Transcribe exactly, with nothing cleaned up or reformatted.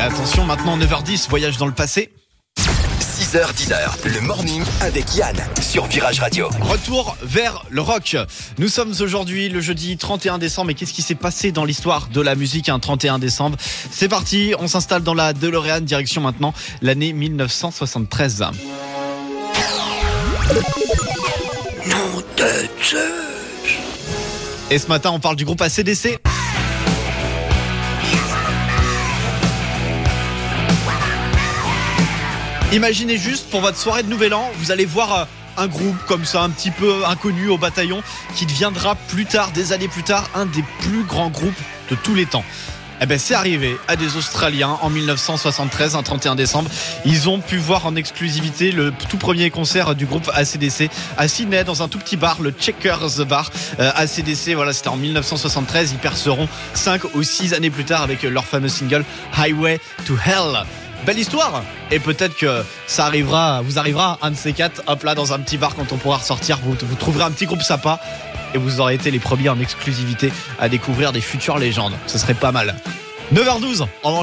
Attention, maintenant neuf heures dix, voyage dans le passé. six heures dix, le morning avec Yann sur Virage Radio. Retour vers le rock. Nous sommes aujourd'hui le jeudi trente et un décembre. Et qu'est-ce qui s'est passé dans l'histoire de la musique un trente et un décembre? C'est parti, on s'installe dans la DeLorean, direction maintenant l'année mille neuf cent soixante-treize. Nom de Zeus. Et ce matin, on parle du groupe A C D C. Imaginez juste, pour votre soirée de Nouvel An, vous allez voir un groupe comme ça, un petit peu inconnu au bataillon, qui deviendra plus tard, des années plus tard, un des plus grands groupes de tous les temps. Eh ben, c'est arrivé à des Australiens en mille neuf cent soixante-treize, un trente et un décembre. Ils ont pu voir en exclusivité le tout premier concert du groupe A C D C à Sydney, dans un tout petit bar, le Checkers Bar. Euh, A C D C, voilà, c'était en mille neuf cent soixante-treize. Ils perceront cinq ou six années plus tard avec leur fameux single Highway to Hell. Belle histoire. Et peut-être que ça arrivera, vous arrivera un de ces quatre, hop là, dans un petit bar, quand on pourra ressortir, vous, vous trouverez un petit groupe sympa et vous aurez été les premiers en exclusivité à découvrir des futures légendes. Ce serait pas mal. neuf heures douze, en